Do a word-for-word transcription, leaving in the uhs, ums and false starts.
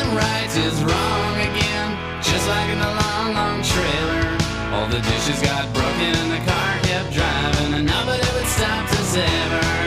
right is wrong again, just like in the long, long trailer. All the dishes got broken and the car kept driving, and nobody would stop to savor.